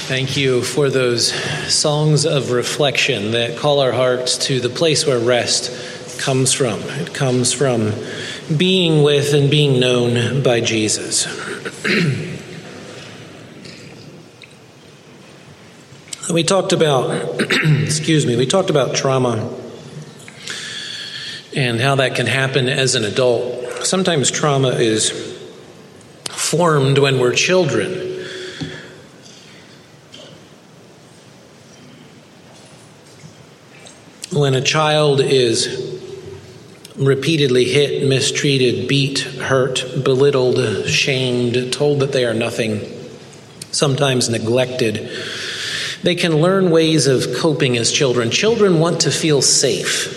Thank you for those songs of reflection that call our hearts to the place where rest comes from. It comes from being with and being known by Jesus. We talked about, we talked about trauma and how that can happen as an adult. Sometimes trauma is formed when we're children. When a child is repeatedly hit, mistreated, beat, hurt, belittled, shamed, told that they are nothing, sometimes neglected, they can learn ways of coping as children. Children want to feel safe.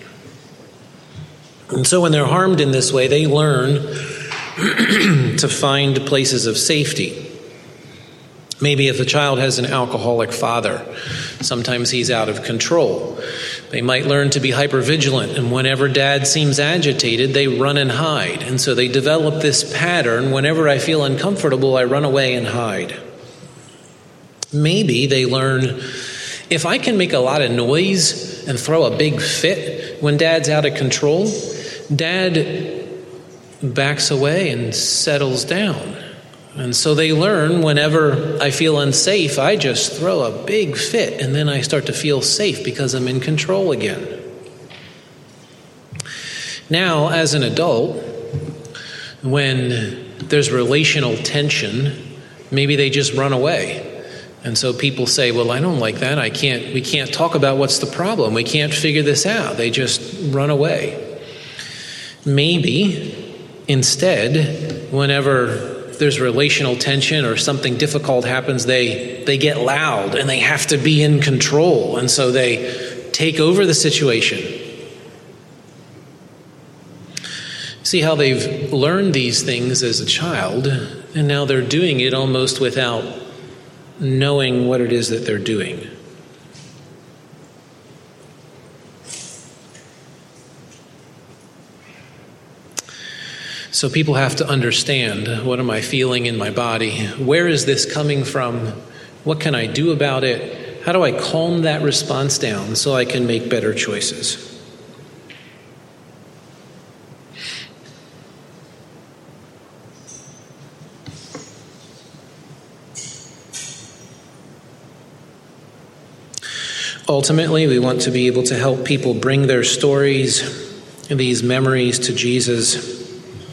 And so when they're harmed in this way, they learn to find places of safety. Maybe if a child has an alcoholic father, sometimes he's out of control. They might learn to be hypervigilant, and whenever dad seems agitated, they run and hide. And so they develop this pattern: whenever I feel uncomfortable, I run away and hide. Maybe they learn, if I can make a lot of noise and throw a big fit when dad's out of control, dad backs away and settles down. And so they learn, whenever I feel unsafe, I just throw a big fit, and then I start to feel safe because I'm in control again. Now, as an adult, when there's relational tension, maybe they just run away. And so people say, well, I don't like that. We can't talk about what's the problem. We can't figure this out. They just run away. Maybe instead, whenever there's relational tension or something difficult happens, they get loud and they have to be in control. And so they take over the situation. See how they've learned these things as a child, and now they're doing it almost without knowing what it is that they're doing. So people have to understand, what am I feeling in my body? Where is this coming from? What can I do about it? How do I calm that response down so I can make better choices? Ultimately, we want to be able to help people bring their stories and these memories to Jesus.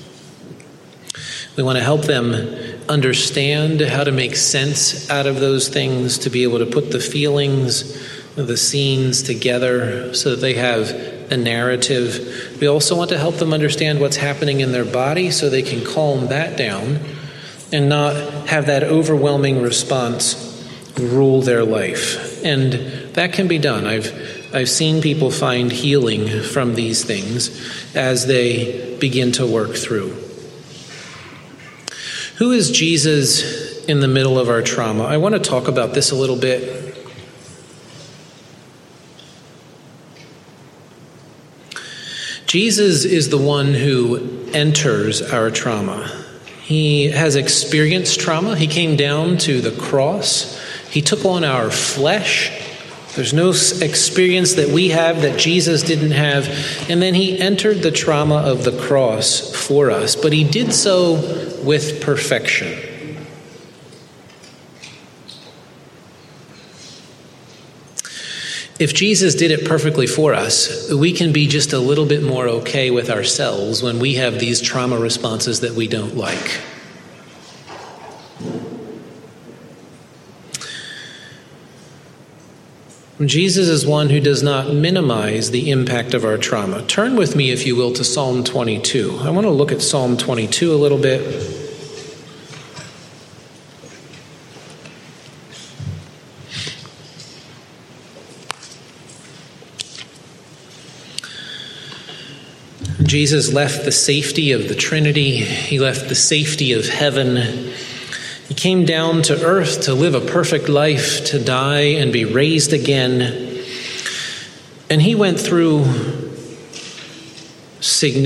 We want to help them understand how to make sense out of those things, to be able to put the feelings, the scenes together so that they have a narrative. We also want to help them understand what's happening in their body so they can calm that down and not have that overwhelming response rule their life. And that can be done. I've seen people find healing from these things as they begin to work through. Who is Jesus in the middle of our trauma? I want to talk about this a little bit. Jesus is the one who enters our trauma. He has experienced trauma. He came down to the cross. He took on our flesh. There's no experience that we have that Jesus didn't have. And then he entered the trauma of the cross for us, but he did so with perfection. If Jesus did it perfectly for us, we can be just a little bit more okay with ourselves when we have these trauma responses that we don't like. Jesus is one who does not minimize the impact of our trauma. Turn with me, if you will, to Psalm 22. I want to look at Psalm 22 a little bit. Jesus left the safety of the Trinity. He left the safety of heaven. He came down to earth to live a perfect life, to die and be raised again. And he went through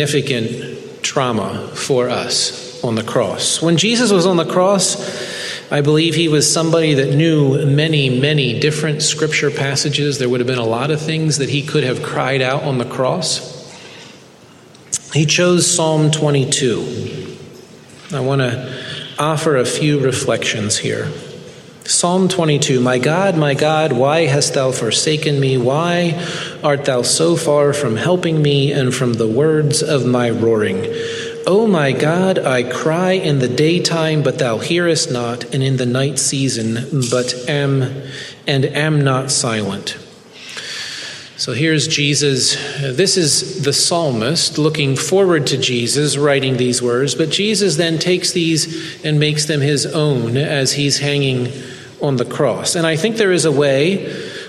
significant trauma for us on the cross. When Jesus was on the cross, I believe he was somebody that knew many, many different scripture passages. There would have been a lot of things that he could have cried out on the cross. He chose Psalm 22. I want to offer a few reflections here. Psalm 22, my God, why hast thou forsaken me? Why art thou so far from helping me and from the words of my roaring? O my God, I cry in the daytime, but thou hearest not, and in the night season, but am not silent. So here's Jesus. This is the psalmist looking forward to Jesus writing these words, but Jesus then takes these and makes them his own as he's hanging on the cross. And I think there is a way,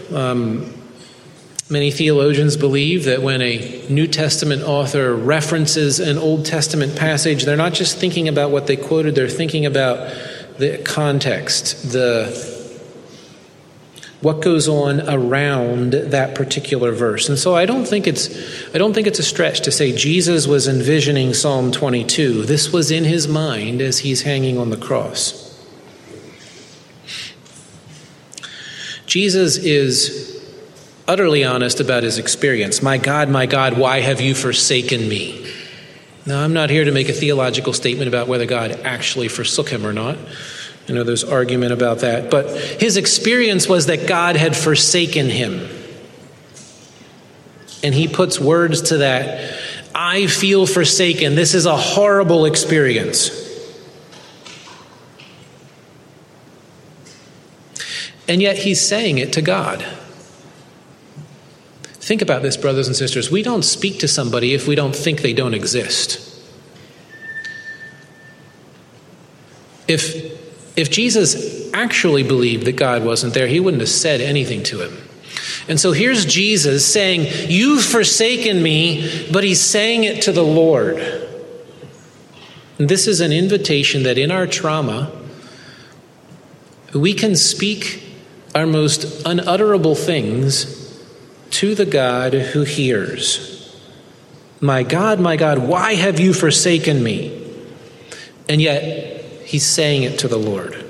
many theologians believe that when a New Testament author references an Old Testament passage, they're not just thinking about what they quoted, they're thinking about the context, what goes on around that particular verse. And so I don't think it's a stretch to say Jesus was envisioning Psalm 22. This was in his mind as he's hanging on the cross. Jesus is utterly honest about his experience. My God, why have you forsaken me? Now, I'm not here to make a theological statement about whether God actually forsook him or not. I know there's argument about that, but his experience was that God had forsaken him. And he puts words to that. I feel forsaken. This is a horrible experience. And yet he's saying it to God. Think about this, brothers and sisters. We don't speak to somebody if we don't think they don't exist. If Jesus actually believed that God wasn't there, he wouldn't have said anything to him. And so here's Jesus saying, you've forsaken me, but he's saying it to the Lord. And this is an invitation that in our trauma, we can speak our most unutterable things to the God who hears. My God, why have you forsaken me? And yet, he's saying it to the Lord.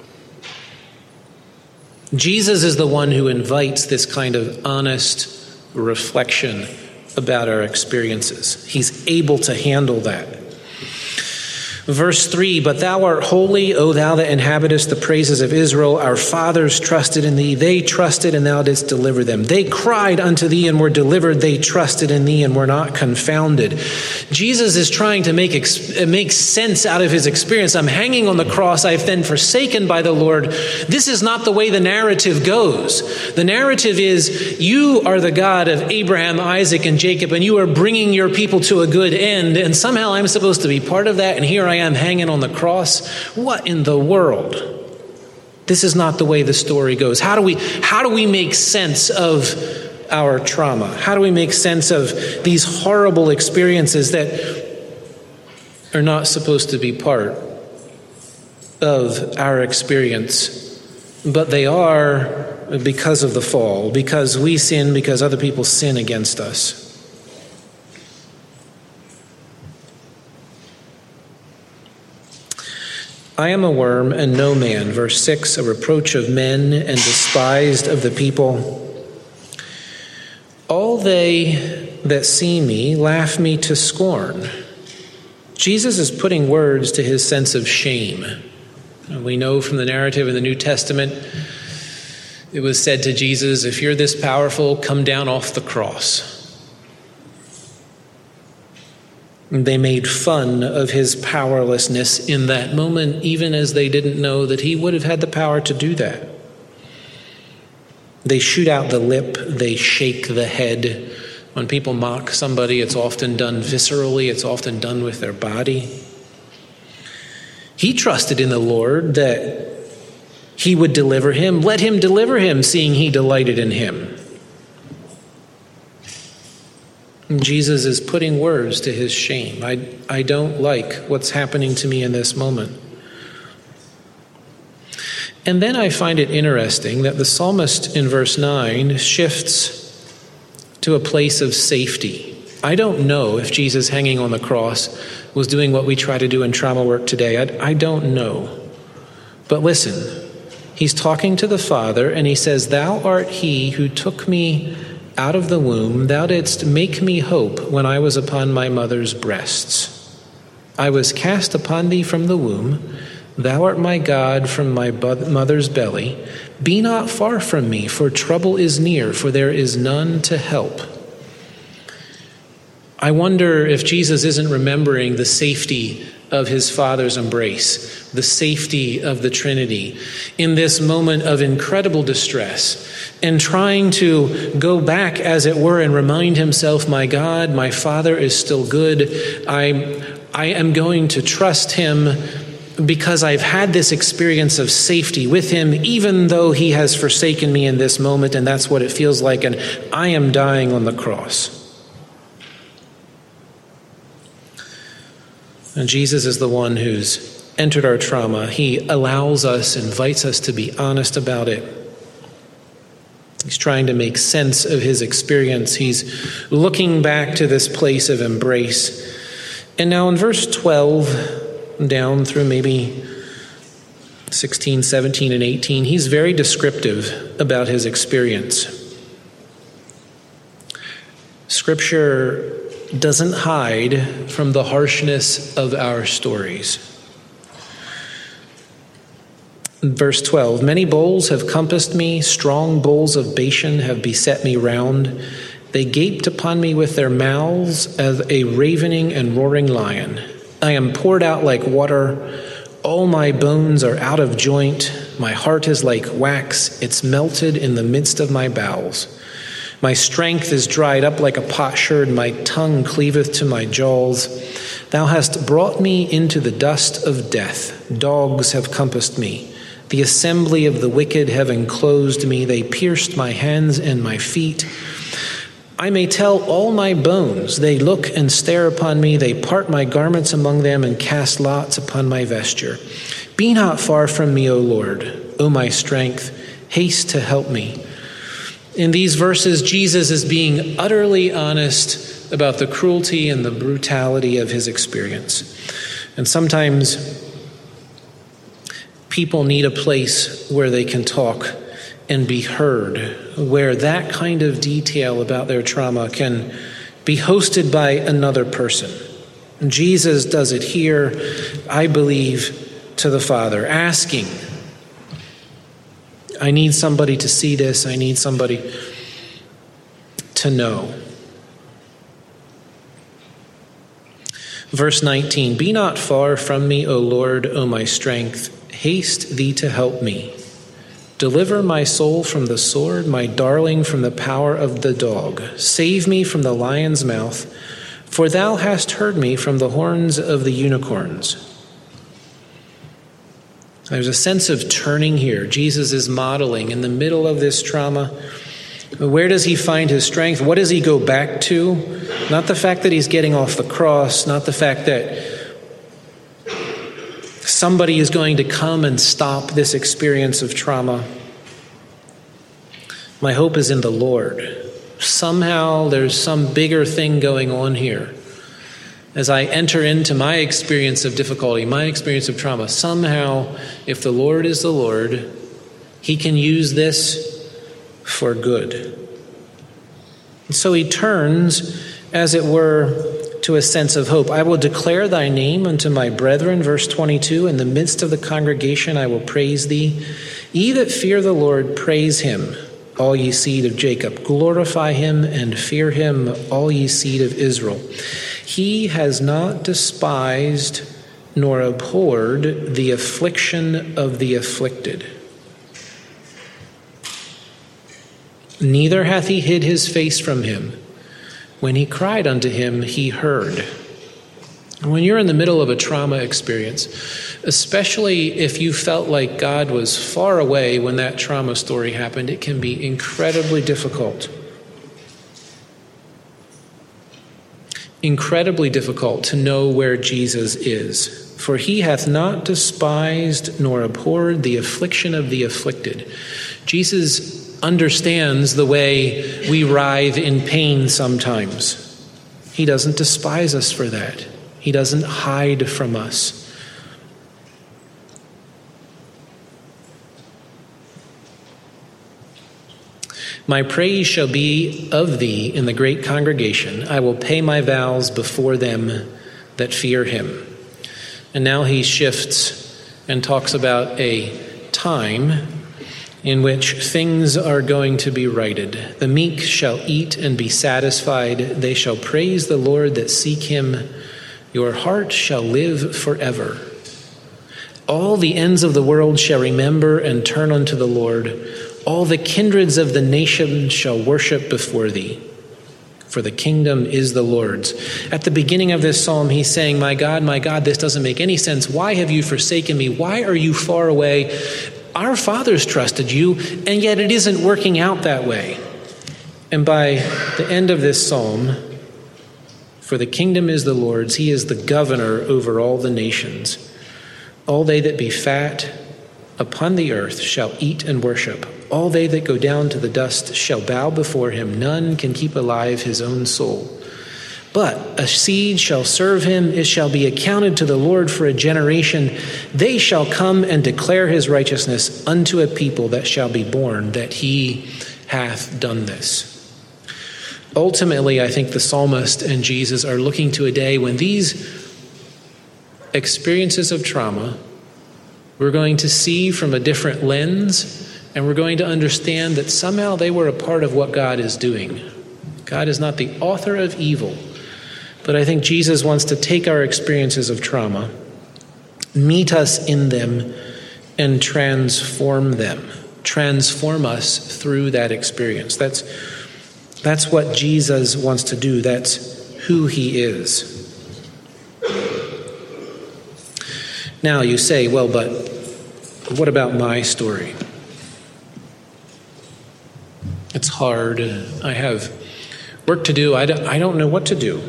Jesus is the one who invites this kind of honest reflection about our experiences. He's able to handle that. Verse 3, but thou art holy, O thou that inhabitest the praises of Israel. Our fathers trusted in thee. They trusted, and thou didst deliver them. They cried unto thee and were delivered. They trusted in thee and were not confounded. Jesus is trying to make sense out of his experience. I'm hanging on the cross. I've been forsaken by the Lord. This is not the way the narrative goes. The narrative is, you are the God of Abraham, Isaac, and Jacob, and you are bringing your people to a good end. And somehow I'm supposed to be part of that. And here I am hanging on the cross. What in the world? This is not the way the story goes. How do we make sense of our trauma? How do we make sense of these horrible experiences that are not supposed to be part of our experience, but they are because of the fall, because we sin, because other people sin against us? I am a worm and no man. Verse 6, a reproach of men and despised of the people. All they that see me laugh me to scorn. Jesus is putting words to his sense of shame. We know from the narrative in the New Testament, it was said to Jesus, if you're this powerful, come down off the cross. They made fun of his powerlessness in that moment, even as they didn't know that he would have had the power to do that. They shoot out the lip, they shake the head. When people mock somebody, it's often done viscerally, it's often done with their body. He trusted in the Lord that he would deliver him. Let him deliver him, seeing he delighted in him. Jesus is putting words to his shame. I don't like what's happening to me in this moment. And then I find it interesting that the psalmist in verse 9 shifts to a place of safety. I don't know if Jesus hanging on the cross was doing what we try to do in trauma work today. I don't know. But listen, he's talking to the Father, and he says, "Thou art he who took me out of the womb. Thou didst make me hope when I was upon my mother's breasts. I was cast upon thee from the womb. Thou art my God from my mother's belly. Be not far from me, for trouble is near, for there is none to help." I wonder if Jesus isn't remembering the safety of his Father's embrace, the safety of the Trinity, in this moment of incredible distress, and trying to go back, as it were, and remind himself, my God, my Father is still good. I am going to trust him because I've had this experience of safety with him, even though he has forsaken me in this moment, and that's what it feels like, and I am dying on the cross. And Jesus is the one who's entered our trauma. He allows us, invites us to be honest about it. He's trying to make sense of his experience. He's looking back to this place of embrace. And now in verse 12, down through maybe 16, 17, and 18, he's very descriptive about his experience. Scripture doesn't hide from the harshness of our stories. Verse 12, "Many bulls have compassed me, strong bulls of Bashan have beset me round. They gaped upon me with their mouths as a ravening and roaring lion. I am poured out like water. All my bones are out of joint. My heart is like wax. It's melted in the midst of my bowels. My strength is dried up like a potsherd. My tongue cleaveth to my jaws. Thou hast brought me into the dust of death. Dogs have compassed me. The assembly of the wicked have enclosed me. They pierced my hands and my feet. I may tell all my bones. They look and stare upon me. They part my garments among them and cast lots upon my vesture. Be not far from me, O Lord, O my strength. Haste to help me." In these verses, Jesus is being utterly honest about the cruelty and the brutality of his experience. And sometimes people need a place where they can talk and be heard, where that kind of detail about their trauma can be hosted by another person. And Jesus does it here, I believe, to the Father, asking, I need somebody to see this. I need somebody to know. Verse 19, "Be not far from me, O Lord, O my strength. Haste thee to help me. Deliver my soul from the sword, my darling from the power of the dog. Save me from the lion's mouth, for thou hast heard me from the horns of the unicorns." There's a sense of turning here. Jesus is modeling in the middle of this trauma. Where does he find his strength? What does he go back to? Not the fact that he's getting off the cross, not the fact that somebody is going to come and stop this experience of trauma. My hope is in the Lord. Somehow there's some bigger thing going on here. As I enter into my experience of difficulty, my experience of trauma, somehow, if the Lord is the Lord, he can use this for good. And so he turns, as it were, to a sense of hope. "I will declare thy name unto my brethren," verse 22, "in the midst of the congregation I will praise thee. Ye that fear the Lord, praise him, all ye seed of Jacob. Glorify him and fear him, all ye seed of Israel. He has not despised nor abhorred the affliction of the afflicted. Neither hath he hid his face from him. When he cried unto him, he heard." When you're in the middle of a trauma experience, especially if you felt like God was far away when that trauma story happened, it can be incredibly difficult. Incredibly difficult to know where Jesus is. "For he hath not despised nor abhorred the affliction of the afflicted." Jesus understands the way we writhe in pain sometimes. He doesn't despise us for that. He doesn't hide from us. My praise shall be of thee in the great congregation. I will pay my vows before them that fear him. And now he shifts and talks about a time in which things are going to be righted. The meek shall eat and be satisfied. They shall praise the Lord that seek him. Your heart shall live forever. All the ends of the world shall remember and turn unto the Lord. All the kindreds of the nations shall worship before thee, for the kingdom is the Lord's. At the beginning of this psalm, he's saying, my God, this doesn't make any sense. Why have you forsaken me? Why are you far away? Our fathers trusted you, and yet it isn't working out that way. And by the end of this psalm, for the kingdom is the Lord's, he is the governor over all the nations. All they that be fat upon the earth shall eat and worship. All they that go down to the dust shall bow before him. None can keep alive his own soul. But a seed shall serve him. It shall be accounted to the Lord for a generation. They shall come and declare his righteousness unto a people that shall be born, that he hath done this. Ultimately, I think the psalmist and Jesus are looking to a day when these experiences of trauma we're going to see from a different lens, and we're going to understand that somehow they were a part of what God is doing. God is not the author of evil, but I think Jesus wants to take our experiences of trauma, meet us in them, and transform them. Transform us through that experience. That's what Jesus wants to do. That's who he is. Now you say, well, but what about my story? It's hard. I have work to do. I don't know what to do.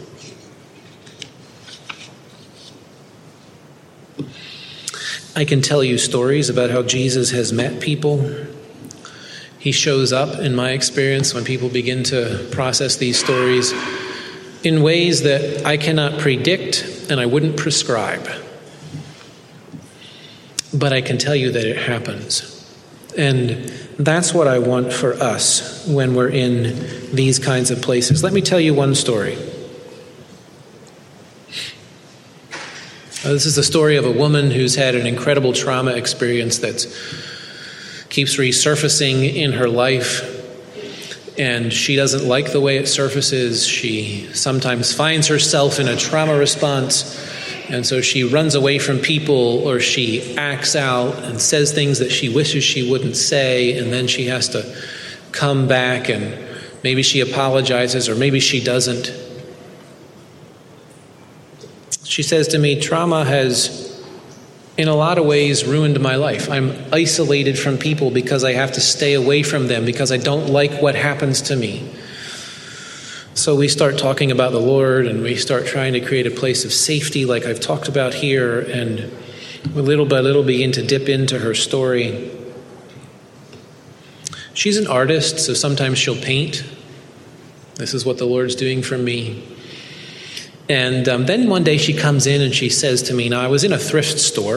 I can tell you stories about how Jesus has met people. He shows up, in my experience, when people begin to process these stories in ways that I cannot predict and I wouldn't prescribe. But I can tell you that it happens. And that's what I want for us when we're in these kinds of places. Let me tell you one story. This is the story of a woman who's had an incredible trauma experience that keeps resurfacing in her life. And she doesn't like the way it surfaces. She sometimes finds herself in a trauma response. And so she runs away from people, or she acts out and says things that she wishes she wouldn't say, and then she has to come back and maybe she apologizes or maybe she doesn't. She says to me, trauma has, in a lot of ways, ruined my life. I'm isolated from people because I have to stay away from them because I don't like what happens to me. So we start talking about the Lord, and we start trying to create a place of safety like I've talked about here, and we little by little begin to dip into her story. She's an artist, so sometimes she'll paint. This is what the Lord's doing for me. And then one day she comes in and she says to me, now I was in a thrift store,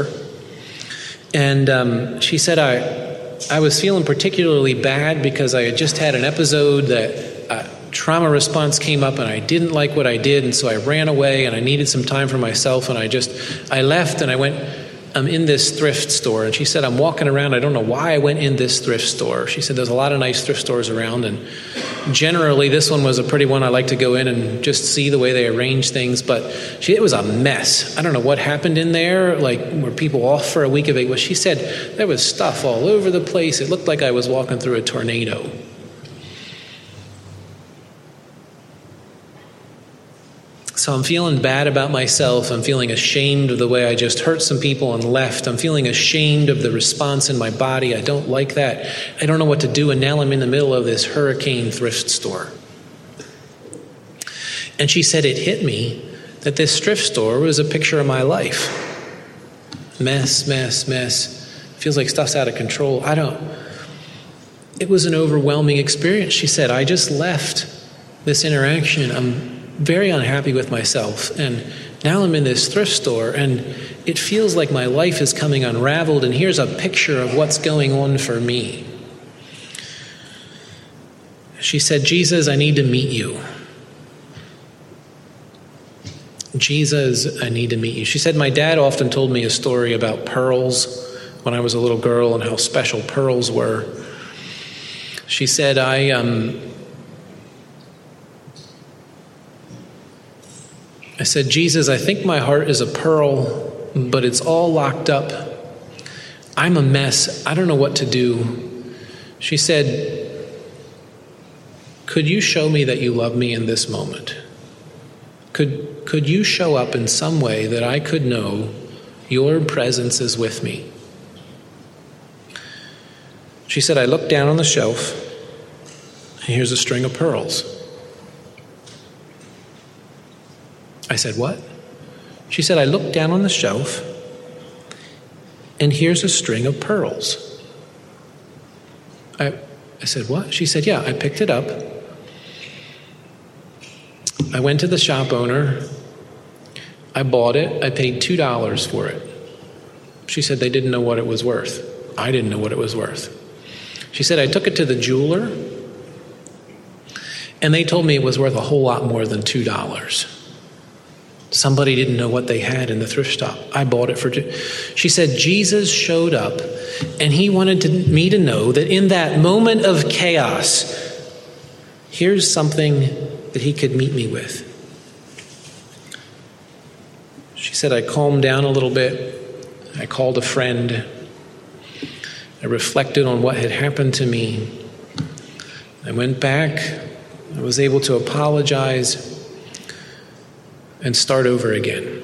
and she said I was feeling particularly bad because I had just had an episode that trauma response came up and I didn't like what I did, and so I ran away and I needed some time for myself, and I left and I went, I'm in this thrift store. And she said, I'm walking around, I don't know why I went in this thrift store. She said, there's a lot of nice thrift stores around, and generally this one was a pretty one. I like to go in and just see the way they arrange things, but it was a mess. I don't know what happened in there, like were people off for a week of it? Well, she said there was stuff all over the place. It looked like I was walking through a tornado. So I'm feeling bad about myself. I'm feeling ashamed of the way I just hurt some people and left. I'm feeling ashamed of the response in my body. I don't like that. I don't know what to do. And now I'm in the middle of this hurricane thrift store. And she said it hit me that this thrift store was a picture of my life. Mess, mess, mess. Feels like stuff's out of control. It was an overwhelming experience. She said, I just left this interaction. I'm very unhappy with myself, and now I'm in this thrift store, and it feels like my life is coming unraveled, and here's a picture of what's going on for me. She said, Jesus, I need to meet you. Jesus, I need to meet you. She said, my dad often told me a story about pearls when I was a little girl and how special pearls were. She said, I said, Jesus, I think my heart is a pearl, but it's all locked up. I'm a mess. I don't know what to do. She said, could you show me that you love me in this moment? Could you show up in some way that I could know your presence is with me? She said, I looked down on the shelf, and here's a string of pearls. I said, what? She said, I looked down on the shelf, and here's a string of pearls. I said, what? She said, yeah, I picked it up. I went to the shop owner. I bought it. I paid $2 for it. She said they didn't know what it was worth. I didn't know what it was worth. She said, I took it to the jeweler, and they told me it was worth a whole lot more than $2. Somebody didn't know what they had in the thrift shop. I bought it for... She said, Jesus showed up, and he wanted me to know that in that moment of chaos, here's something that he could meet me with. She said, I calmed down a little bit. I called a friend. I reflected on what had happened to me. I went back. I was able to apologize and start over again.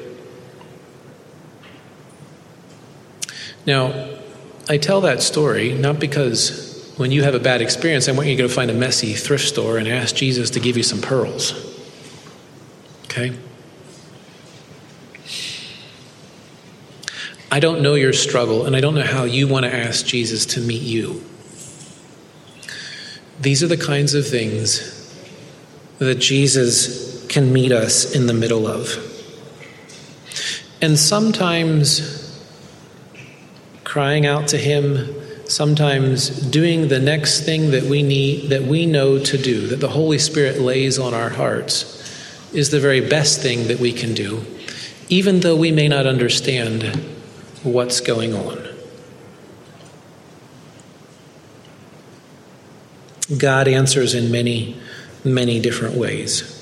Now, I tell that story not because when you have a bad experience, I want you to go find a messy thrift store and ask Jesus to give you some pearls. Okay? I don't know your struggle, and I don't know how you want to ask Jesus to meet you. These are the kinds of things that Jesus can meet us in the middle of. And sometimes crying out to him, sometimes doing the next thing that we need, that we know to do, that the Holy Spirit lays on our hearts, is the very best thing that we can do, even though we may not understand what's going on. God answers in many, many different ways.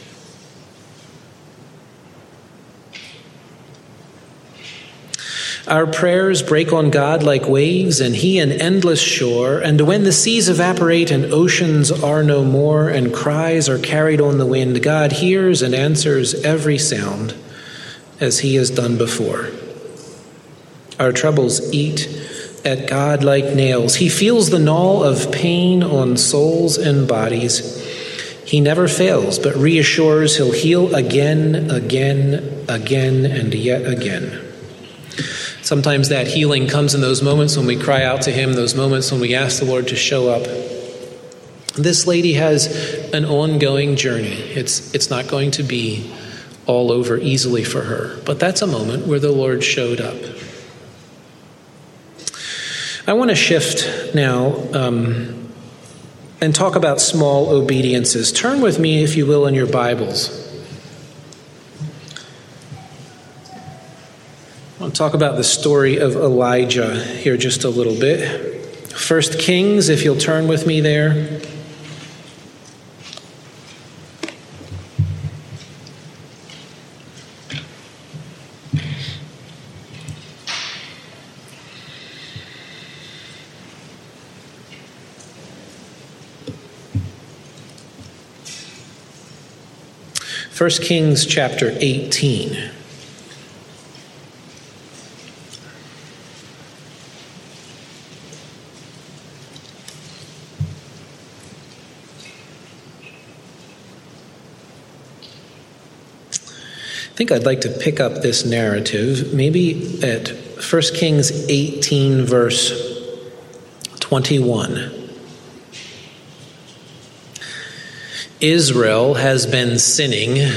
Our prayers break on God like waves, and he an endless shore. And when the seas evaporate and oceans are no more, and cries are carried on the wind, God hears and answers every sound as he has done before. Our troubles eat at God like nails. He feels the gnaw of pain on souls and bodies. He never fails, but reassures he'll heal again, again, again, and yet again. Sometimes that healing comes in those moments when we cry out to him, those moments when we ask the Lord to show up. This lady has an ongoing journey. It's not going to be all over easily for her, but that's a moment where the Lord showed up. I want to shift now and talk about small obediences. Turn with me, if you will, in your Bibles. I'll talk about the story of Elijah here just a little bit. 1 Kings, if you'll turn with me there. First Kings chapter 18. I think I'd like to pick up this narrative maybe at 1 Kings 18, verse 21. Israel has been sinning.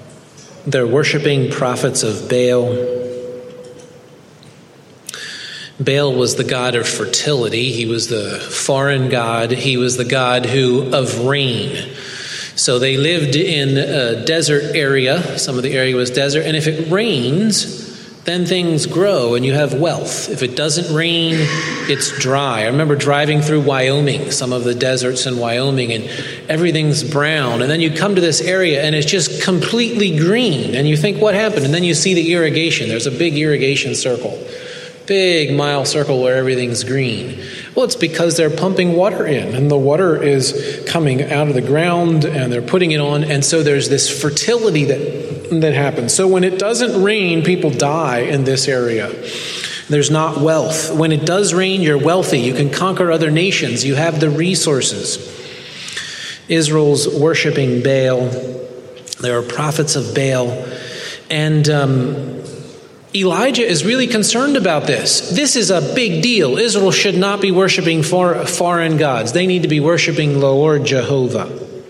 They're worshiping prophets of Baal. Baal was the god of fertility. He was the foreign god. He was the god of rain. So they lived in a desert area. Some of the area was desert. And if it rains, then things grow and you have wealth. If it doesn't rain, it's dry. I remember driving through Wyoming, some of the deserts in Wyoming, and everything's brown. And then you come to this area and it's just completely green. And you think, what happened? And then you see the irrigation. There's a big irrigation circle. Big mile circle where everything's green. Well, it's because they're pumping water in, and the water is coming out of the ground, and they're putting it on, and so there's this fertility that happens. So when it doesn't rain, people die in this area. There's not wealth. When it does rain, you're wealthy. You can conquer other nations. You have the resources. Israel's worshiping Baal. There are prophets of Baal, and Elijah is really concerned about this. This is a big deal. Israel should not be worshiping foreign gods. They need to be worshiping the Lord Jehovah.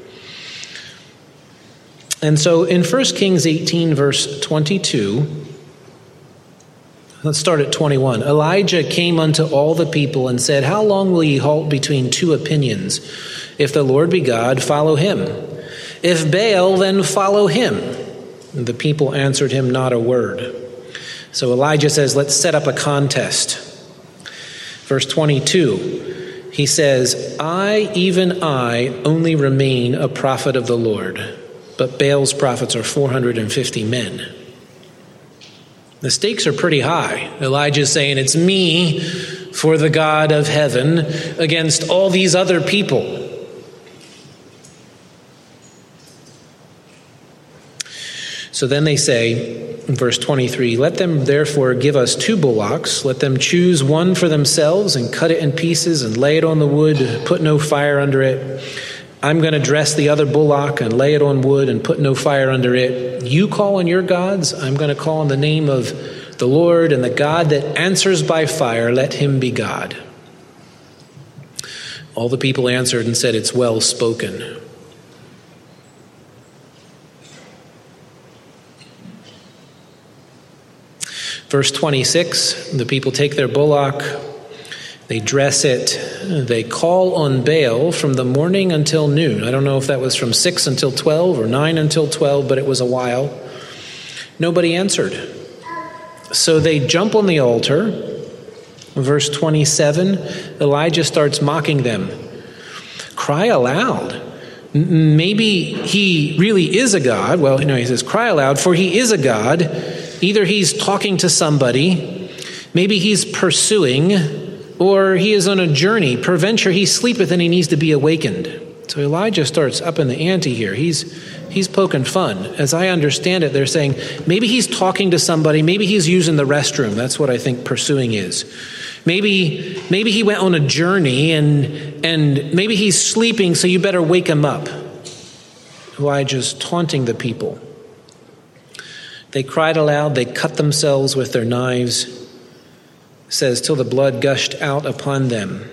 And so in 1 Kings 18, verse 22, let's start at 21. Elijah came unto all the people and said, How long will ye halt between two opinions? If the Lord be God, follow him. If Baal, then follow him. And the people answered him not a word. So Elijah says, let's set up a contest. Verse 22, he says, I, even I, only remain a prophet of the Lord, but Baal's prophets are 450 men. The stakes are pretty high. Elijah's saying, it's me for the God of heaven against all these other people. So then they say, in verse 23, let them therefore give us 2 bullocks. Let them choose one for themselves and cut it in pieces and lay it on the wood, put no fire under it. I'm going to dress the other bullock and lay it on wood and put no fire under it. You call on your gods. I'm going to call on the name of the Lord, and the God that answers by fire, let him be God. All the people answered and said, it's well spoken. Verse 26, the people take their bullock, they dress it, they call on Baal from the morning until noon. I don't know if that was from 6 until 12 or 9 until 12, but it was a while. Nobody answered. So they jump on the altar. Verse 27, Elijah starts mocking them. Cry aloud. Maybe he really is a god. Well, no, he says, cry aloud, for he is a god. Either he's talking to somebody, maybe he's pursuing, or he is on a journey. Peradventure he sleepeth and he needs to be awakened. So Elijah starts up in the ante here. He's poking fun. As I understand it, they're saying maybe he's talking to somebody, maybe he's using the restroom. That's what I think pursuing is. Maybe he went on a journey and maybe he's sleeping, so you better wake him up. Elijah's taunting the people. They cried aloud, they cut themselves with their knives, it says, till the blood gushed out upon them.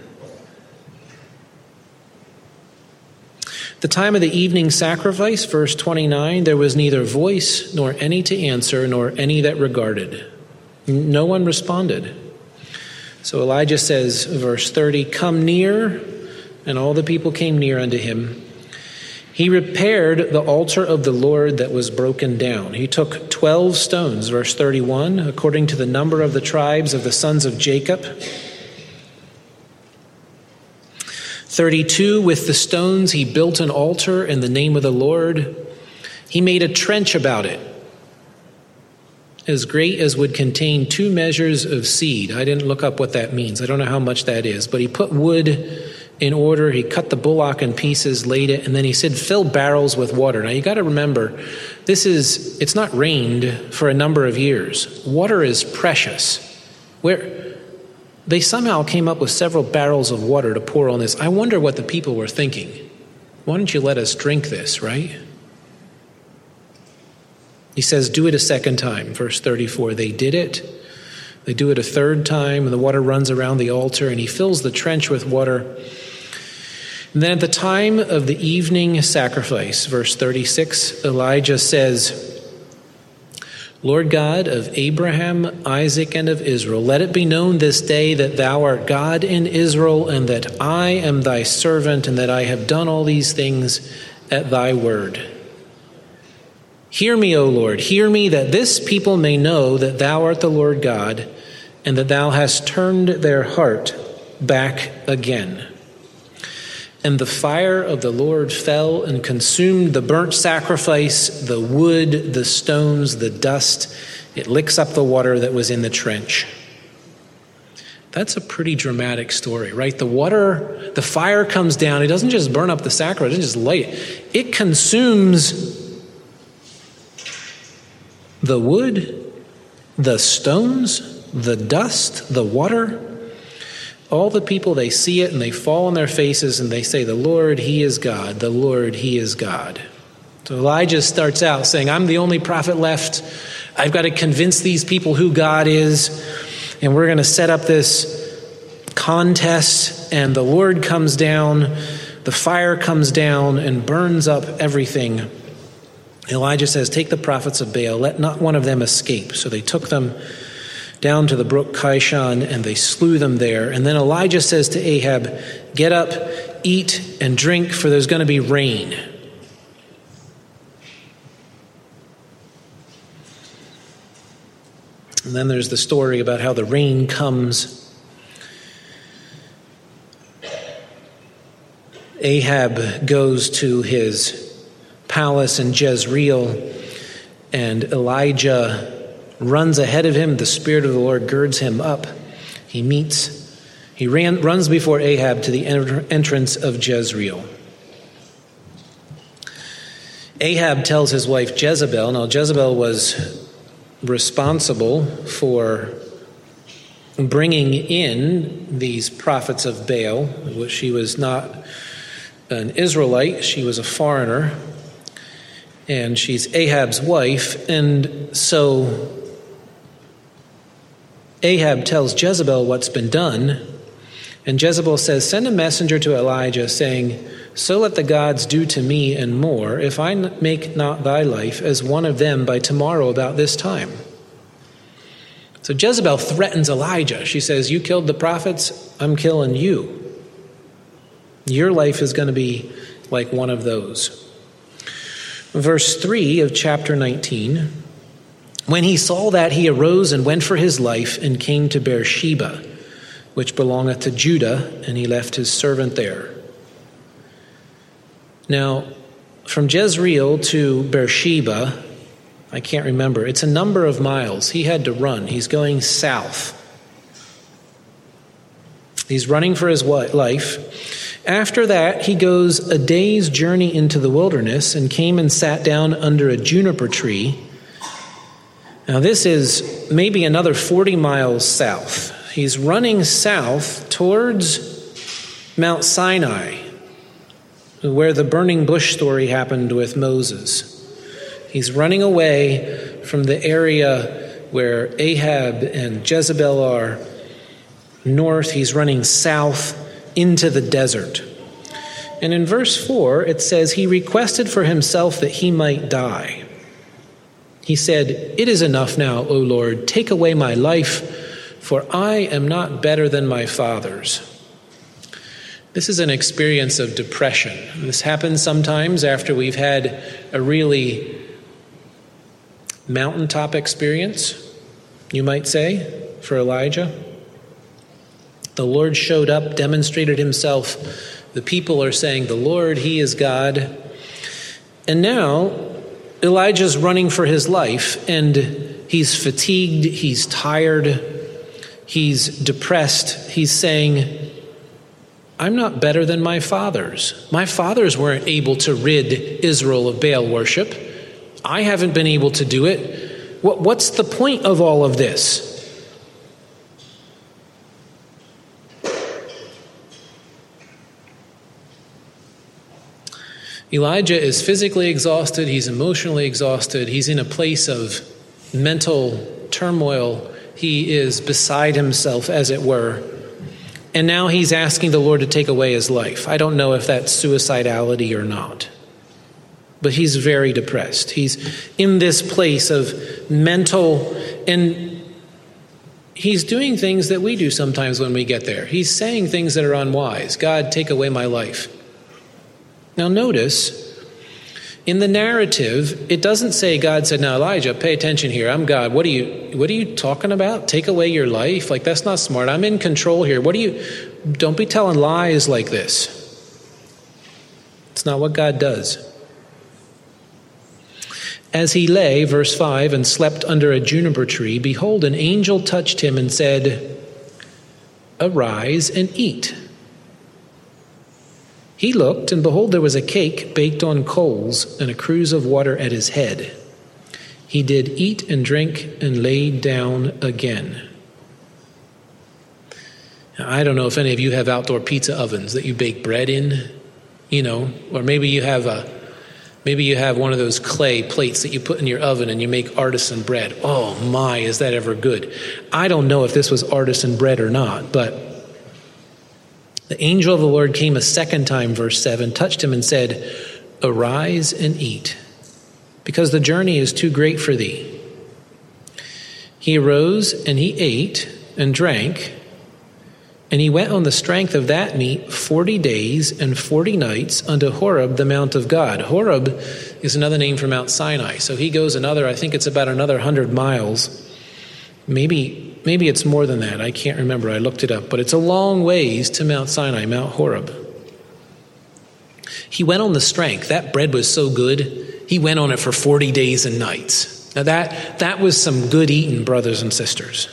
The time of the evening sacrifice, verse 29, there was neither voice nor any to answer, nor any that regarded. No one responded. So Elijah says, verse 30, come near, and all the people came near unto him. He repaired the altar of the Lord that was broken down. He took 12 stones, verse 31, according to the number of the tribes of the sons of Jacob. 32, with the stones he built an altar in the name of the Lord. He made a trench about it, as great as would contain 2 measures of seed. I didn't look up what that means. I don't know how much that is, but he put wood in order. He cut the bullock in pieces, laid it, and then he said, fill barrels with water. Now you got to remember, it's not rained for a number of years. Water is precious. They somehow came up with several barrels of water to pour on this. I wonder what the people were thinking. Why don't you let us drink this, right? He says, do it a second time. Verse 34, they did it. They do it a third time, and the water runs around the altar, and he fills the trench with water. And then at the time of the evening sacrifice, verse 36, Elijah says, Lord God of Abraham, Isaac, and of Israel, let it be known this day that thou art God in Israel, and that I am thy servant, and that I have done all these things at thy word. Hear me, O Lord, hear me, that this people may know that thou art the Lord God, and that thou hast turned their heart back again. And the fire of the Lord fell and consumed the burnt sacrifice, the wood, the stones, the dust. It licks up the water that was in the trench. That's a pretty dramatic story, right? The fire comes down. It doesn't just burn up the sacrifice, it doesn't just light it. It consumes the wood, the stones, the dust, the water. All the people, they see it and they fall on their faces and they say, the Lord, he is God. The Lord, he is God. So Elijah starts out saying, I'm the only prophet left. I've got to convince these people who God is. And we're going to set up this contest. And the Lord comes down, the fire comes down and burns up everything. Elijah says, take the prophets of Baal, let not one of them escape. So they took them down to the brook Kishon, and they slew them there. And then Elijah says to Ahab, get up, eat, and drink, for there's going to be rain. And then there's the story about how the rain comes. Ahab goes to his palace in Jezreel, and Elijah runs ahead of him. The Spirit of the Lord girds him up. He runs before Ahab to the entrance of Jezreel. Ahab tells his wife Jezebel. Now, Jezebel was responsible for bringing in these prophets of Baal. She was not an Israelite. She was a foreigner. And she's Ahab's wife. And so Ahab tells Jezebel what's been done, and Jezebel says, send a messenger to Elijah saying, so let the gods do to me and more, if I make not thy life as one of them by tomorrow about this time. So Jezebel threatens Elijah. She says, you killed the prophets, I'm killing you. Your life is going to be like one of those. Verse 3 of chapter 19, when he saw that, he arose and went for his life and came to Beersheba, which belongeth to Judah, and he left his servant there. Now, from Jezreel to Beersheba, I can't remember, it's a number of miles. He had to run. He's going south. He's running for his life. After that, he goes a day's journey into the wilderness and came and sat down under a juniper tree. Now, this is maybe another 40 miles south. He's running south towards Mount Sinai, where the burning bush story happened with Moses. He's running away from the area where Ahab and Jezebel are. North, he's running south into the desert. And in verse 4, it says, he requested for himself that he might die. He said, it is enough now, O Lord, take away my life, for I am not better than my fathers. This is an experience of depression. This happens sometimes after we've had a really mountaintop experience, you might say, for Elijah. The Lord showed up, demonstrated himself. The people are saying, the Lord, he is God. And now Elijah's running for his life, and he's fatigued, he's tired, he's depressed. He's saying, I'm not better than my fathers. My fathers weren't able to rid Israel of Baal worship. I haven't been able to do it. What's the point of all of this? Elijah is physically exhausted. He's emotionally exhausted. He's in a place of mental turmoil. He is beside himself, as it were. And now he's asking the Lord to take away his life. I don't know if that's suicidality or not. but he's very depressed. He's in this place of mental, and he's doing things that we do sometimes when we get there. He's saying things that are unwise. God, take away my life. Now notice, in the narrative, it doesn't say God said, now Elijah, pay attention here. I'm God. What are you talking about? Take away your life? Like, that's not smart. I'm in control here. Don't be telling lies like this. It's not what God does. As he lay, verse 5, and slept under a juniper tree, behold, an angel touched him and said, arise and eat. He looked, and behold, there was a cake baked on coals and a cruse of water at his head. He did eat and drink and laid down again. Now, I don't know if any of you have outdoor pizza ovens that you bake bread in, or maybe you have one of those clay plates that you put in your oven and you make artisan bread. Oh my, is that ever good? I don't know if this was artisan bread or not, but the angel of the Lord came a second time, verse 7, touched him and said, arise and eat, because the journey is too great for thee. He arose and he ate and drank, and he went on the strength of that meat 40 days and 40 nights unto Horeb, the mount of God. Horeb is another name for Mount Sinai. So he goes I think it's about another 100 miles. Maybe it's more than that. I can't remember. I looked it up. But it's a long ways to Mount Sinai, Mount Horeb. He went on the strength. That bread was so good, he went on it for 40 days and nights. Now that was some good eating, brothers and sisters.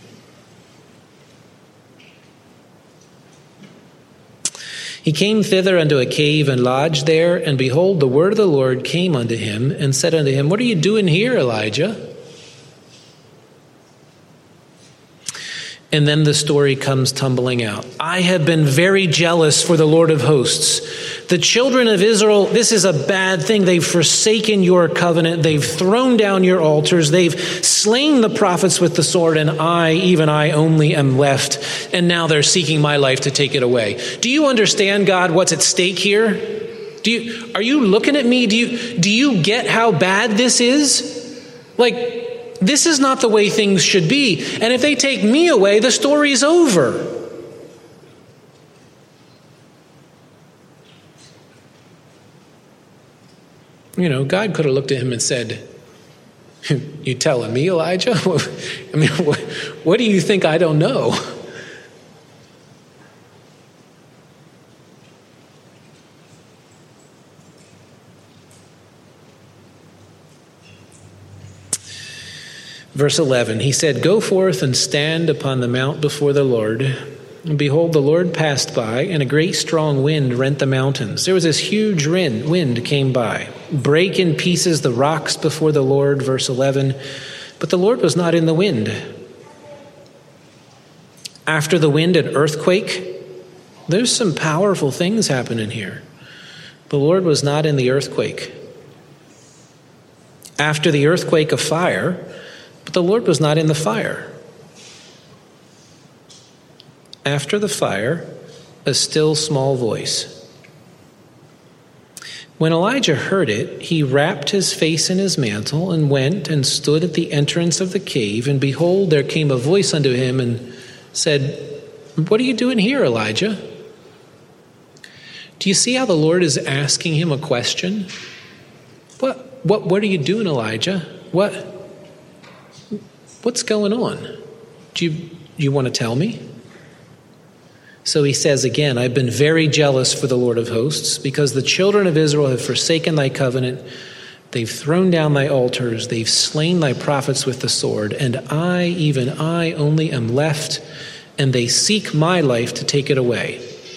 He came thither unto a cave and lodged there, and behold, the word of the Lord came unto him and said unto him, what are you doing here, Elijah? And then the story comes tumbling out. I have been very jealous for the Lord of hosts. The children of Israel, this is a bad thing. They've forsaken your covenant. They've thrown down your altars. They've slain the prophets with the sword. And even I only am left. And now they're seeking my life to take it away. Do you understand, God, what's at stake here? Are you looking at me? Do you get how bad this is? This is not the way things should be. And if they take me away, the story's over. God could have looked at him and said, you telling me, Elijah? What do you think I don't know? Verse 11, he said, go forth and stand upon the mount before the Lord. And behold, the Lord passed by, and a great strong wind rent the mountains. There was this huge wind came by, break in pieces the rocks before the Lord. Verse 11, but the Lord was not in the wind. After the wind, an earthquake. There's some powerful things happening here. The Lord was not in the earthquake. After the earthquake, a fire. But the Lord was not in the fire. After the fire, a still small voice. When Elijah heard it, he wrapped his face in his mantle and went and stood at the entrance of the cave. And behold, there came a voice unto him and said, what are you doing here, Elijah? Do you see how the Lord is asking him a question? What are you doing, Elijah? What's going on? Do you want to tell me? So he says again, I've been very jealous for the Lord of hosts, because the children of Israel have forsaken thy covenant. They've thrown down thy altars. They've slain thy prophets with the sword. And I, even I, only am left, and they seek my life to take it away.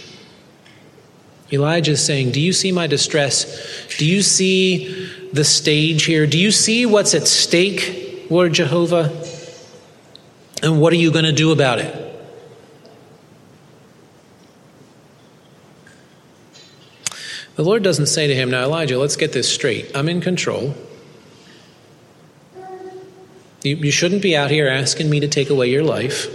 Elijah is saying, do you see my distress? Do you see the stage here? Do you see what's at stake, Lord Jehovah? And what are you going to do about it? The Lord doesn't say to him, now Elijah, let's get this straight. I'm in control. You shouldn't be out here asking me to take away your life.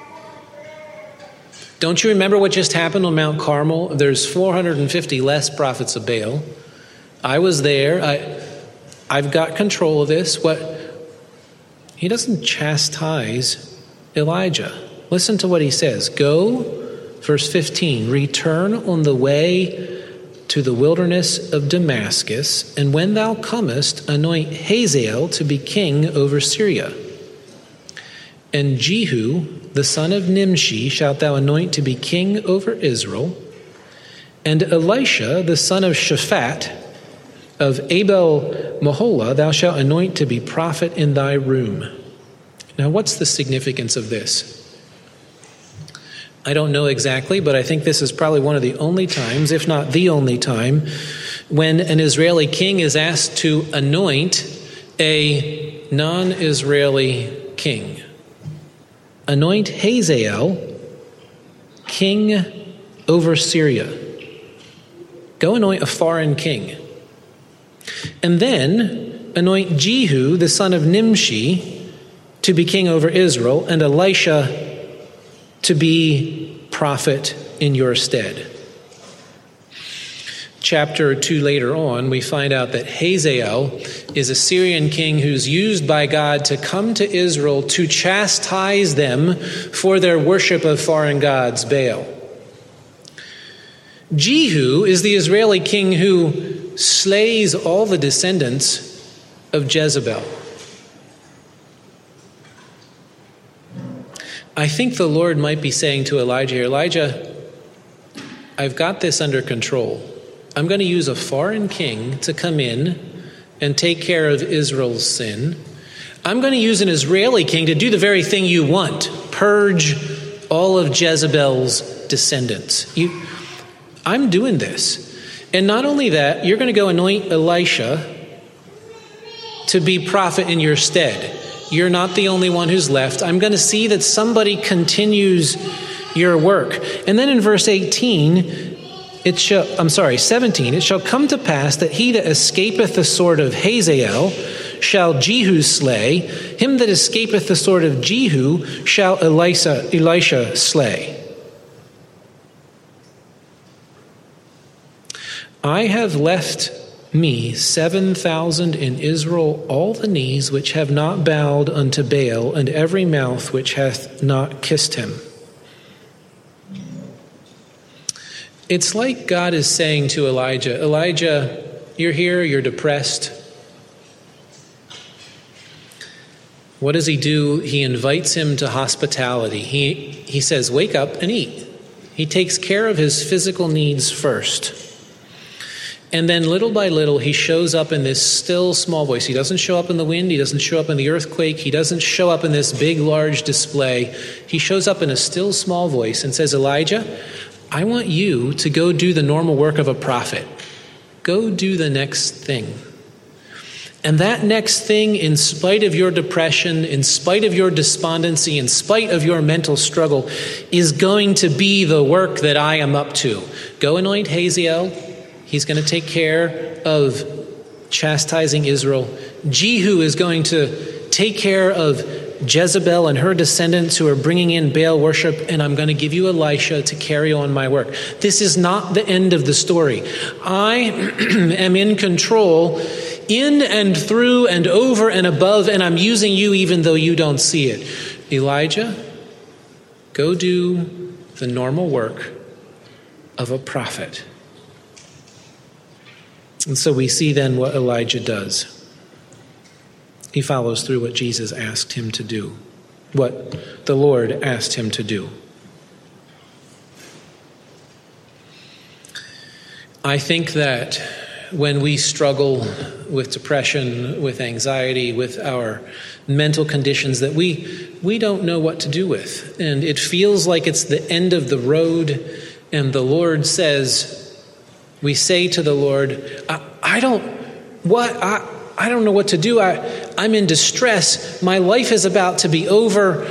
Don't you remember what just happened on Mount Carmel? There's 450 less prophets of Baal. I was there. I've got control of this. He doesn't chastise Elijah. Listen to what he says. Go, verse 15, return on the way to the wilderness of Damascus, and when thou comest, anoint Hazael to be king over Syria. And Jehu, the son of Nimshi, shalt thou anoint to be king over Israel. And Elisha, the son of Shaphat, of Abel-Meholah, thou shalt anoint to be prophet in thy room. Now, what's the significance of this? I don't know exactly, but I think this is probably one of the only times, if not the only time, when an Israeli king is asked to anoint a non-Israeli king. Anoint Hazael king over Syria. Go anoint a foreign king. And then anoint Jehu, the son of Nimshi, to be king over Israel, and Elisha to be prophet in your stead. Chapter 2 later on, we find out that Hazael is a Syrian king who's used by God to come to Israel to chastise them for their worship of foreign gods, Baal. Jehu is the Israeli king who slays all the descendants of Jezebel. I think the Lord might be saying to Elijah, Elijah, I've got this under control. I'm going to use a foreign king to come in and take care of Israel's sin. I'm going to use an Israeli king to do the very thing you want, purge all of Jezebel's descendants. I'm doing this. And not only that, you're going to go anoint Elisha to be prophet in your stead. You're not the only one who's left. I'm going to see that somebody continues your work. And then in verse 17, it shall come to pass that he that escapeth the sword of Hazael shall Jehu slay. Him that escapeth the sword of Jehu shall Elisha slay. I have left me 7,000 in Israel, all the knees which have not bowed unto Baal, and every mouth which hath not kissed him. It's like God is saying to Elijah, Elijah, you're here, you're depressed. What does he do? He invites him to hospitality. He says, wake up and eat. He takes care of his physical needs first. And then little by little, he shows up in this still small voice. He doesn't show up in the wind. He doesn't show up in the earthquake. He doesn't show up in this big, large display. He shows up in a still small voice and says, Elijah, I want you to go do the normal work of a prophet. Go do the next thing. And that next thing, in spite of your depression, in spite of your despondency, in spite of your mental struggle, is going to be the work that I am up to. Go anoint Hazael. He's going to take care of chastising Israel. Jehu is going to take care of Jezebel and her descendants who are bringing in Baal worship, and I'm going to give you Elisha to carry on my work. This is not the end of the story. I am in control in and through and over and above, and I'm using you even though you don't see it. Elijah, go do the normal work of a prophet. And so we see then what Elijah does. He follows through what Jesus asked him to do, what the Lord asked him to do. I think that when we struggle with depression, with anxiety, with our mental conditions that we don't know what to do with, and it feels like it's the end of the road, and the Lord says, we say to the Lord, I don't know what to do. I'm in distress. My life is about to be over.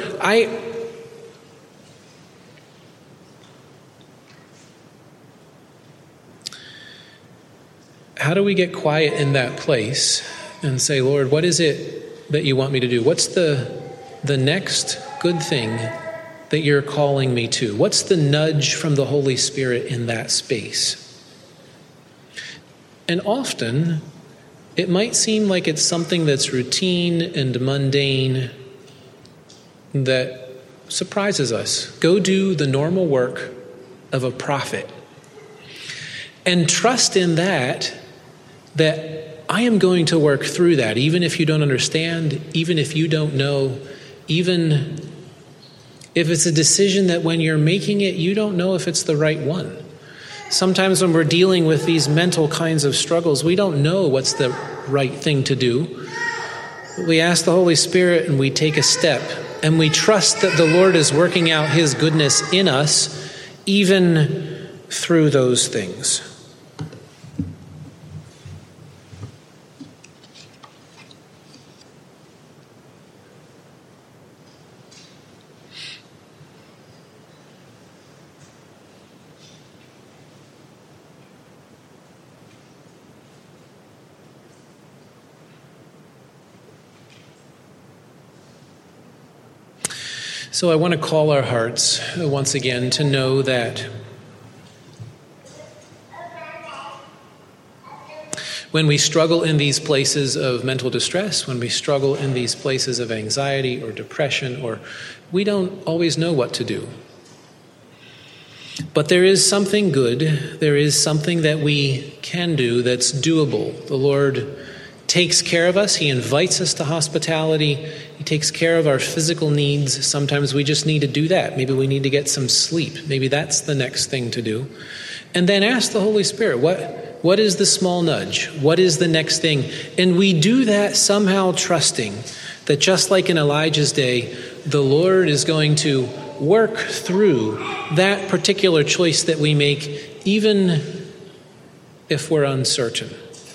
How do we get quiet in that place and say, Lord, what is it that you want me to do? What's the next good thing that you're calling me to? What's the nudge from the Holy Spirit in that space? And often, it might seem like it's something that's routine and mundane that surprises us. Go do the normal work of a prophet and trust in that I am going to work through that, even if you don't understand, even if you don't know, even if it's a decision that when you're making it, you don't know if it's the right one. Sometimes when we're dealing with these mental kinds of struggles, we don't know what's the right thing to do. We ask the Holy Spirit and we take a step, and we trust that the Lord is working out His goodness in us, even through those things. So I want to call our hearts once again to know that when we struggle in these places of mental distress, when we struggle in these places of anxiety or depression, or we don't always know what to do. But there is something good, there is something that we can do that's doable. The Lord takes care of us. He invites us to hospitality. He takes care of our physical needs. Sometimes we just need to do that. Maybe we need to get some sleep. Maybe that's the next thing to do. And then ask the Holy Spirit, what is the small nudge? What is the next thing? And we do that somehow trusting that just like in Elijah's day, the Lord is going to work through that particular choice that we make, even if we're uncertain.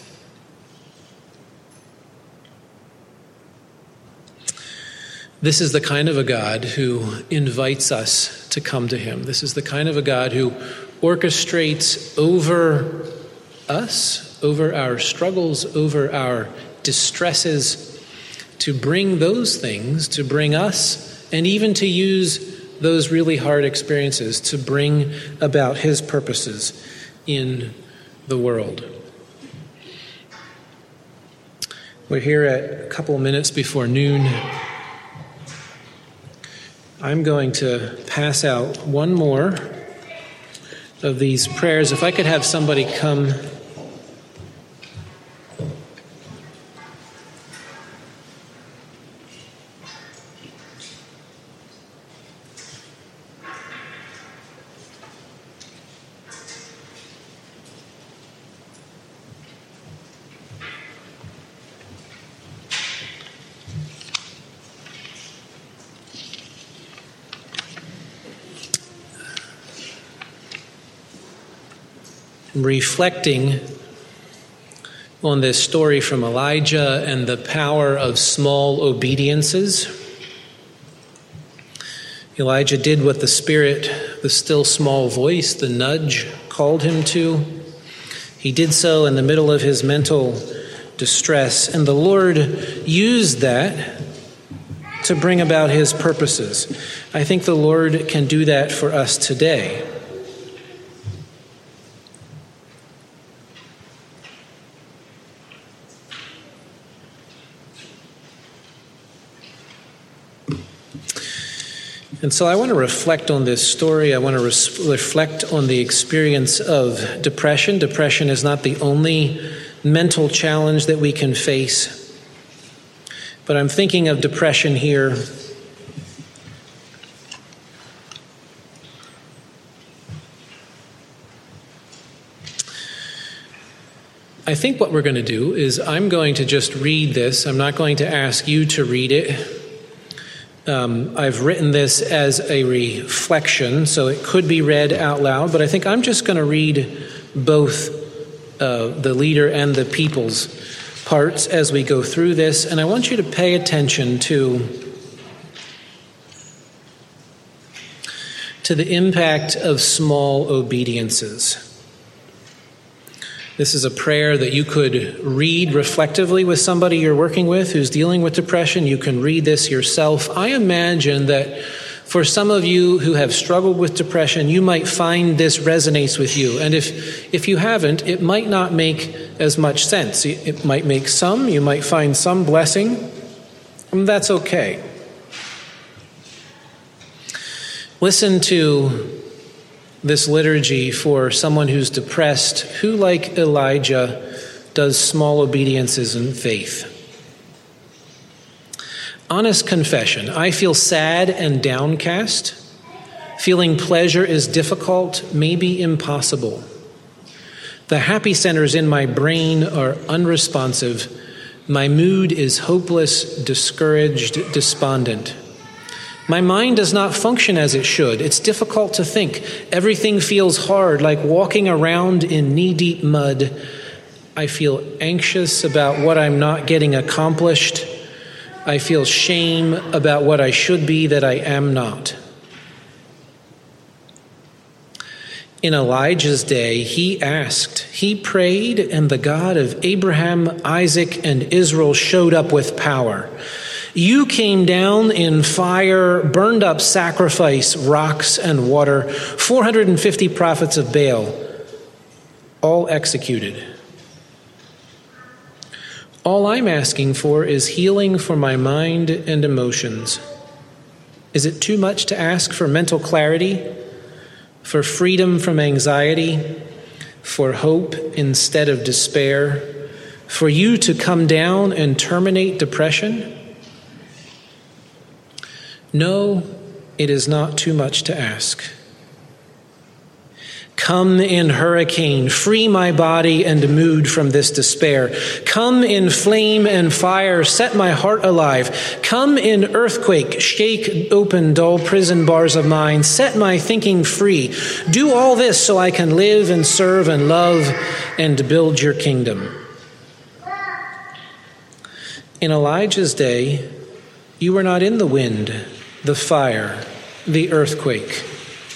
This is the kind of a God who invites us to come to Him. This is the kind of a God who orchestrates over us, over our struggles, over our distresses, to bring those things, to bring us, and even to use those really hard experiences to bring about His purposes in the world. We're here at a couple of minutes before noon. I'm going to pass out one more of these prayers. If I could have somebody come. Reflecting on this story from Elijah and the power of small obediences. Elijah did what the Spirit, the still small voice, the nudge, called him to. He did so in the middle of his mental distress, and the Lord used that to bring about His purposes. I think the Lord can do that for us today. And so I want to reflect on this story. I want to reflect on the experience of depression. Depression is not the only mental challenge that we can face. But I'm thinking of depression here I think what we're going to do is I'm going to just read this. I'm not going to ask you to read it. I've written this as a reflection, so it could be read out loud, but I think I'm just going to read both the leader and the people's parts as we go through this, and I want you to pay attention to the impact of small obediences. This is a prayer that you could read reflectively with somebody you're working with who's dealing with depression. You can read this yourself. I imagine that For some of you who have struggled with depression, you might find this resonates with you. And if you haven't, it might not make as much sense. It might make some, you might find some blessing, and that's okay. Listen to this liturgy for someone who's depressed, who, like Elijah, does small obediences in faith. Honest confession. I feel sad and downcast. Feeling pleasure is difficult, maybe impossible. The happy centers in my brain are unresponsive. My mood is hopeless, discouraged, despondent. My mind does not function as it should. It's difficult to think. Everything feels hard, like walking around in knee-deep mud. I feel anxious about what I'm not getting accomplished. I feel shame about what I should be that I am not. In Elijah's day, he asked, he prayed, and the God of Abraham, Isaac, and Israel showed up with power. You came down in fire, burned up sacrifice, rocks, and water, 450 prophets of Baal, all executed. All I'm asking for is healing for my mind and emotions. Is it too much to ask for mental clarity, for freedom from anxiety, for hope instead of despair, for you to come down and terminate depression? No, it is not too much to ask. Come in hurricane, free my body and mood from this despair. Come in flame and fire, set my heart alive. Come in earthquake, shake open dull prison bars of mine, set my thinking free. Do all this so I can live and serve and love and build your kingdom. In Elijah's day, you were not in the wind, the fire, the earthquake.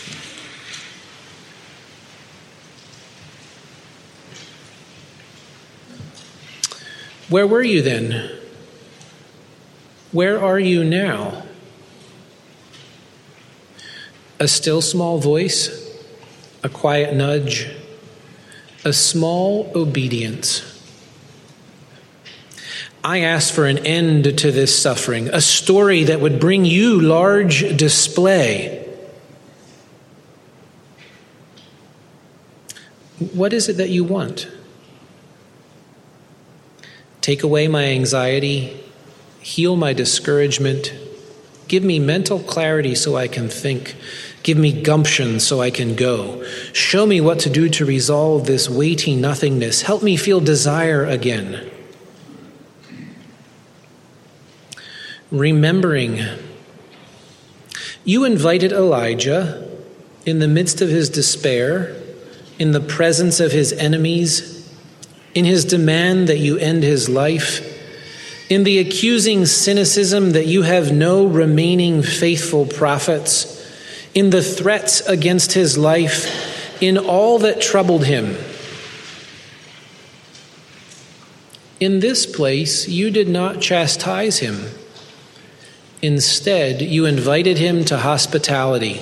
Where were you then? Where are you now? A still small voice, a quiet nudge, a small obedience. I asked for an end to this suffering, a story that would bring you large display. What is it that you want? Take away my anxiety, heal my discouragement, give me mental clarity so I can think, give me gumption so I can go. Show me what to do to resolve this weighty nothingness. Help me feel desire again. Remembering, you invited Elijah in the midst of his despair, in the presence of his enemies, in his demand that you end his life, in the accusing cynicism that you have no remaining faithful prophets, in the threats against his life, in all that troubled him. In this place, you did not chastise him. Instead, you invited him to hospitality,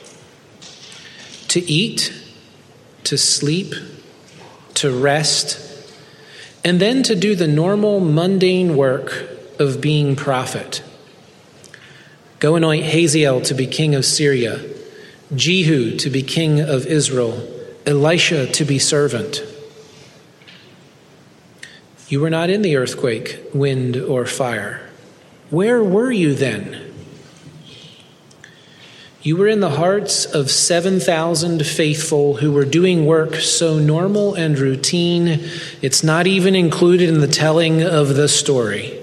to eat, to sleep, to rest, and then to do the normal mundane work of being prophet. Go anoint Hazael to be king of Syria, Jehu to be king of Israel, Elisha to be servant. You were not in the earthquake, wind, or fire. Where were you then? You were in the hearts of 7,000 faithful who were doing work so normal and routine, it's not even included in the telling of the story.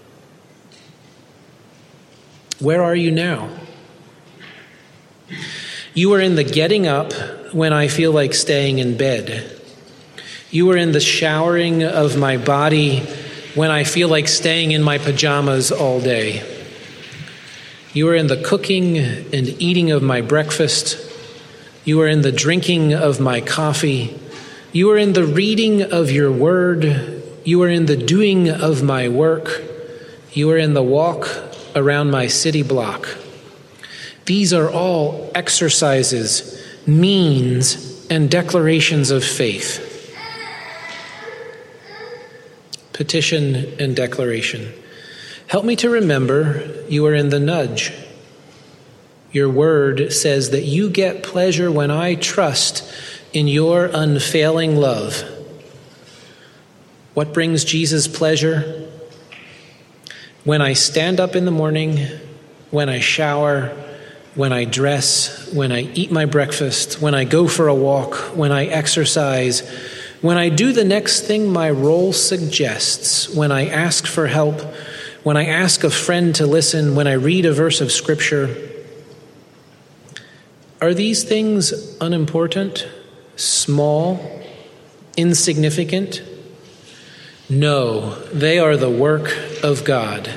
Where are you now? You were in the getting up when I feel like staying in bed. You were in the showering of my body when I feel like staying in my pajamas all day. You are in the cooking and eating of my breakfast. You are in the drinking of my coffee. You are in the reading of your word. You are in the doing of my work. You are in the walk around my city block. These are all exercises, means, and declarations of faith. Petition and declaration. Help me to remember you are in the nudge. Your word says that you get pleasure when I trust in your unfailing love. What brings Jesus pleasure? When I stand up in the morning, when I shower, when I dress, when I eat my breakfast, when I go for a walk, when I exercise, when I do the next thing my role suggests, when I ask for help, when I ask a friend to listen, when I read a verse of Scripture. Are these things unimportant, small, insignificant? No, they are the work of God.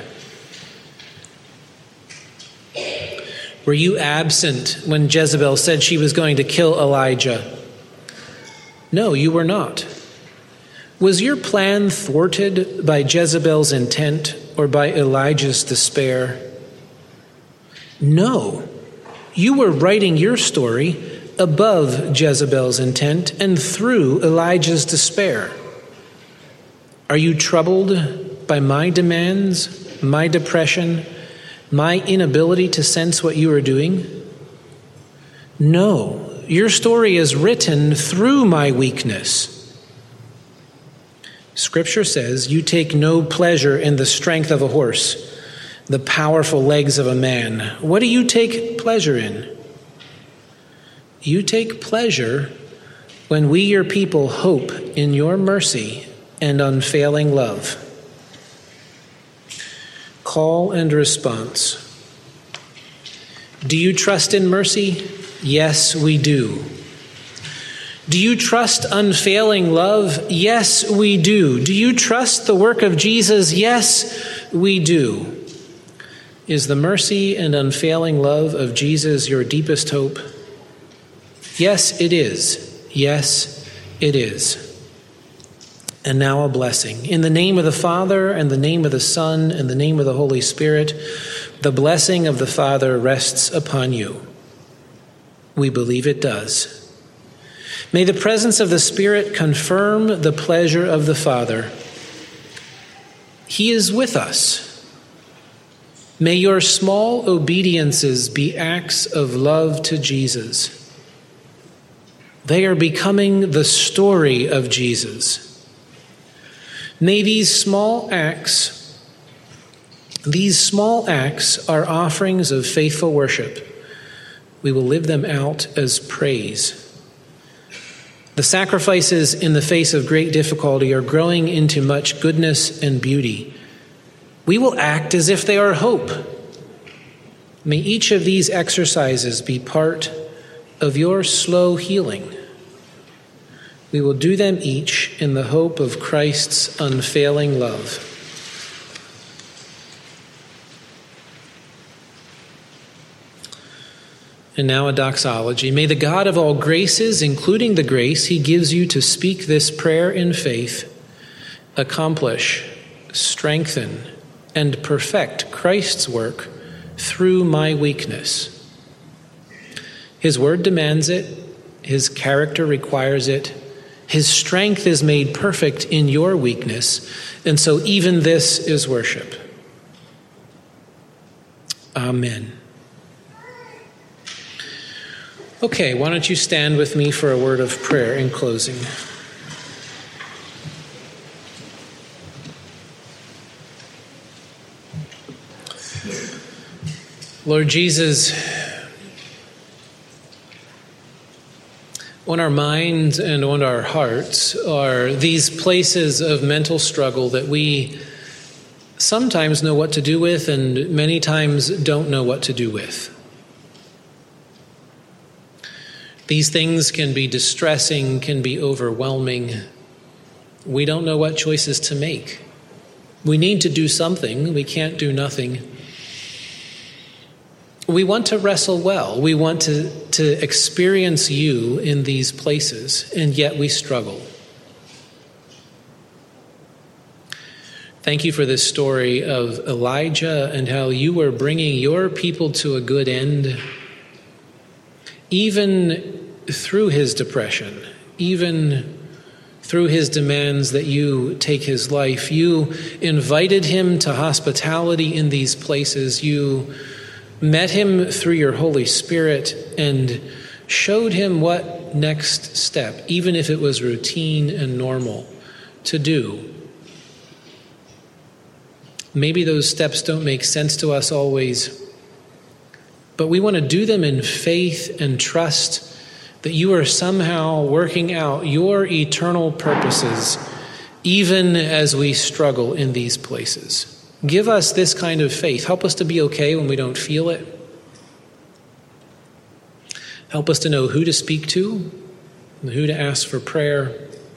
Were you absent when Jezebel said she was going to kill Elijah? No, you were not. Was your plan thwarted by Jezebel's intent or by Elijah's despair? No, you were writing your story above Jezebel's intent and through Elijah's despair. Are you troubled by my demands, my depression, my inability to sense what you are doing? No, your story is written through my weakness. Scripture says you take no pleasure in the strength of a horse, the powerful legs of a man. What do you take pleasure in? You take pleasure when we, your people, hope in your mercy and unfailing love. Call and response. Do you trust in mercy? Yes, we do. Do you trust unfailing love? Yes, we do. Do you trust the work of Jesus? Yes, we do. Is the mercy and unfailing love of Jesus your deepest hope? Yes, it is. Yes, it is. And now a blessing. In the name of the Father, and the name of the Son, and the name of the Holy Spirit, the blessing of the Father rests upon you. We believe it does. May the presence of the Spirit confirm the pleasure of the Father. He is with us. May your small obediences be acts of love to Jesus. They are becoming the story of Jesus. May these small acts are offerings of faithful worship. We will live them out as praise. The sacrifices in the face of great difficulty are growing into much goodness and beauty. We will act as if they are hope. May each of these exercises be part of your slow healing. We will do them each in the hope of Christ's unfailing love. And now a doxology. May the God of all graces, including the grace he gives you to speak this prayer in faith, accomplish, strengthen, and perfect Christ's work through my weakness. His word demands it. His character requires it. His strength is made perfect in your weakness. And so even this is worship. Amen. Okay, why don't you stand with me for a word of prayer in closing. Lord Jesus, on our minds and on our hearts are these places of mental struggle that we sometimes know what to do with and many times don't know what to do with. These things can be distressing, can be overwhelming. We don't know what choices to make. We need to do something. We can't do nothing. We want to wrestle well. We want to experience you in these places, and yet we struggle. Thank you for this story of Elijah and how you were bringing your people to a good end even through his depression, even through his demands that you take his life. You invited him to hospitality in these places. You met him through your Holy Spirit and showed him what next step, even if it was routine and normal, to do. Maybe those steps don't make sense to us always, but we want to do them in faith and trust that you are somehow working out your eternal purposes, even as we struggle in these places. Give us this kind of faith. Help us to be okay when we don't feel it. Help us to know who to speak to and who to ask for prayer.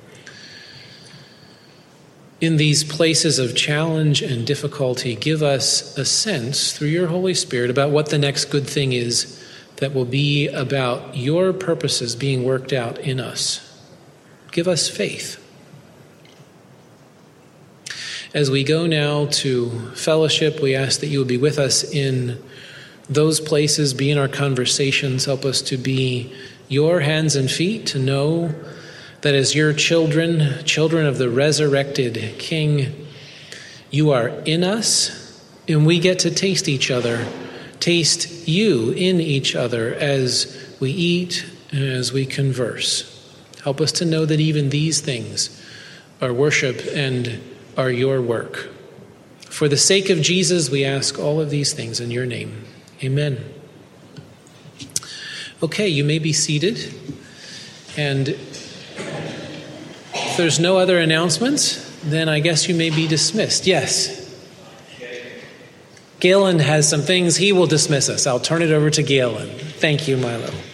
In these places of challenge and difficulty, give us a sense through your Holy Spirit about what the next good thing is that will be about your purposes being worked out in us. Give us faith. As we go now to fellowship, we ask that you will be with us in those places, be in our conversations. Help us to be your hands and feet, to know that as your children of the resurrected King, you are in us, and we get to taste each other, taste you in each other as we eat and as we converse. Help us to know that even these things are worship and are your work. For the sake of Jesus, we ask all of these things in your name. Amen. Okay, you may be seated. And if there's no other announcements, then I guess you may be dismissed. Yes. Galen has some things. He will dismiss us. I'll turn it over to Galen. Thank you, Milo.